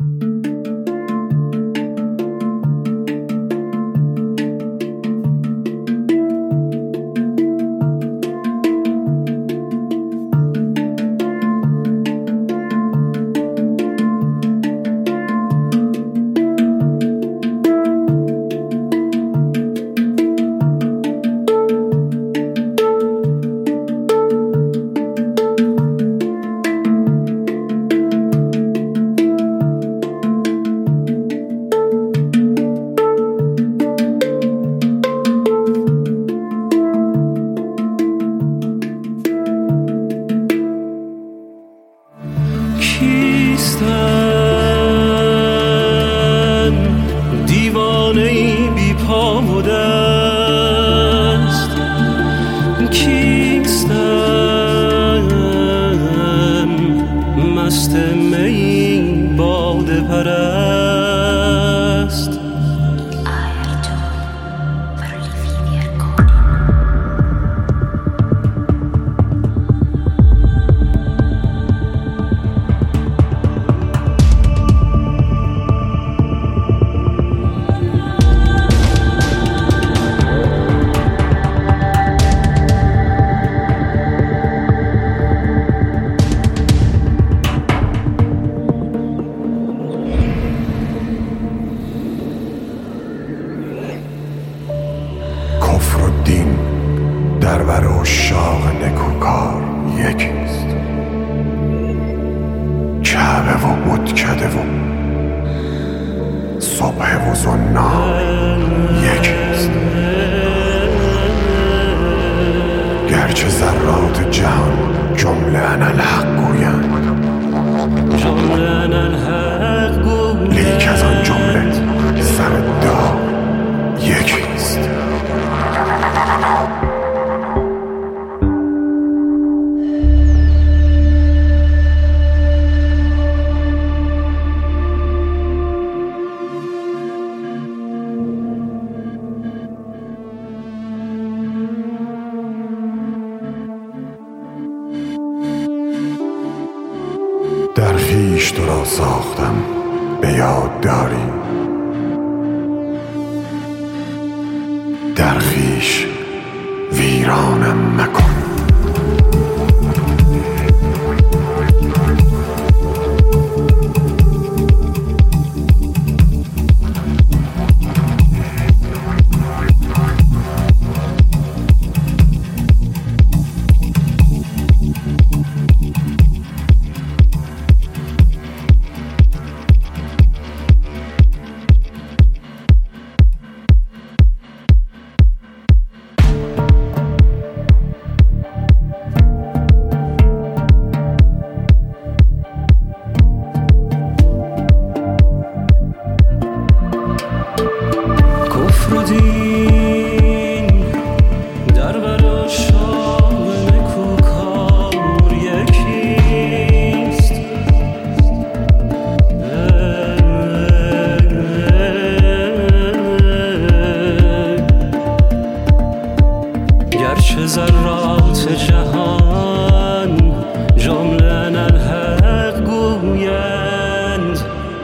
دیوانه‌ای بی پا و دست، کیستم مست می باده پرست. کفر و دین در بر عشاق نکوکار یکیست، کعبه و بتکده و صبح و زنار یکیست. گرچه ذرات جهان جمله انالحق گویند، لیک از آن جمله سر دار یکیست. در خویش تو را ساختم به یاد داری، در خویش ویرانم مکن. گرچه ذرات جهان جمله انالحق گویند،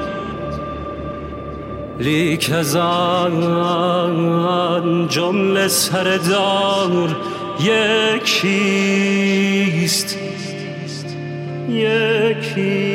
لیک از آن جمله سر دار یکیست.